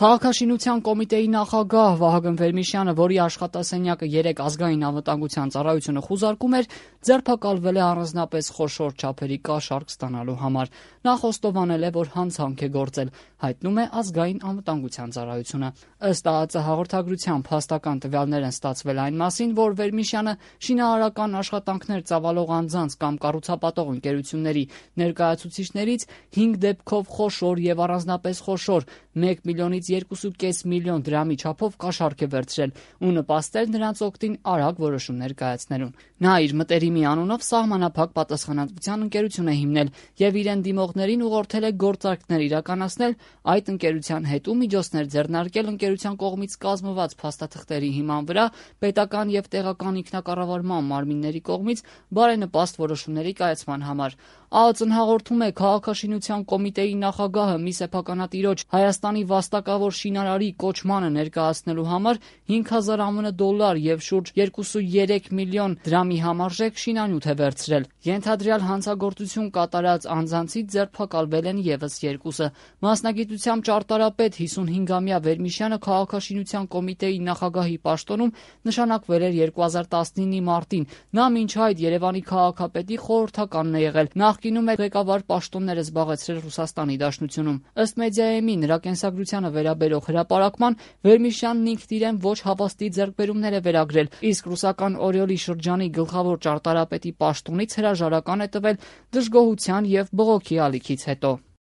Քաղաքաշինության կոմիտեի նախագահ Վահագն Վերմիշյանը, որի աշխատասենյակը 3 ազգային անվտանգության ծառայությունը խուզարկում էր, ձերբակալվել է առանձնապես խոշոր չափերի կաշառք ստանալու համար։ Նա խոստովանել է, որ հանցանք է գործել, հայտնում է ազգային անվտանգության ծառայությունը։ Ըստ ԱԱԾ հաղորդագրության փաստական տվյալներ են ստացվել այն մասին, որ Վերմիշյանը շինարարական աշխատանքներ ծավալող անձանց կամ կառուցապատող ընկերությունների ներկայացուցիչներից 5 դեպքով խոշոր եւ առանձնապես խոշոր 1 միլիոնից 2.5 միլիոն դրամի չափով կաշառք է վերցրել ու նպաստել նրանց օգտին արագ որոշումներ կայացնելուն։ Նա իր մտերիմի անունով սահմանափակ պատասխանատվության ընկերություն է հիմնել եւ իրեն դիմողներին ուղղորդել է գործարքներ իրականացնել այդ ընկերության հետ ու միջոցներ ձեռնարկել ընկերության կողմից կազմված փաստաթղթերի հիման վրա պետական եւ տեղական ինքնակառավարման մարմինների կողմից բարենպաստ որոշումների կայացման համար։ ԱԱԾ-ն հաղորդում է քաղաքաշինության կոմիտեի նախագահը մի սեփականատիրոջ Հայաստանի վաստակավոր շինարարի կոչմանը ներկայացնելու համար 5000 ԱՄՆ դոլար եւ շուրջ 2.3 միլիոն դրամի համարժեք շինանյութ է վերցրել։ Ենթադրյալ հանցագործություն կատարած անձանցից ձերբակալվել են եւս 2-ը։ Մասնագիտությամբ ճարտարապետ 55-ամյա Վերմիշյանը քաղաքաշինության կոմիտեի նախագահի պաշտոնում նշանակվել էր 2019-ի մարտին։ Նա մինչ այդ Երևանի քաղաքապետի խորհրդականն է եղել։ Նախկինում է ղեկավար պաշտոններ զբաղեցրել Ռուսաստանի Դաշնությունում։ Ըստ Մեդիայեմի նրա կենսագրությանը վերաբերող հրապարակման Վերմիշյանն ինքն իրեն ոչ հավաստի ձեռքբերումներ է վերագրել, իսկ ռուսական Օրիոլի շրջանի գլխավոր ճարտարապետի պաշտոնից հրաժարական է տվել դժգոհության եւ բողոքի ալիքից հետո։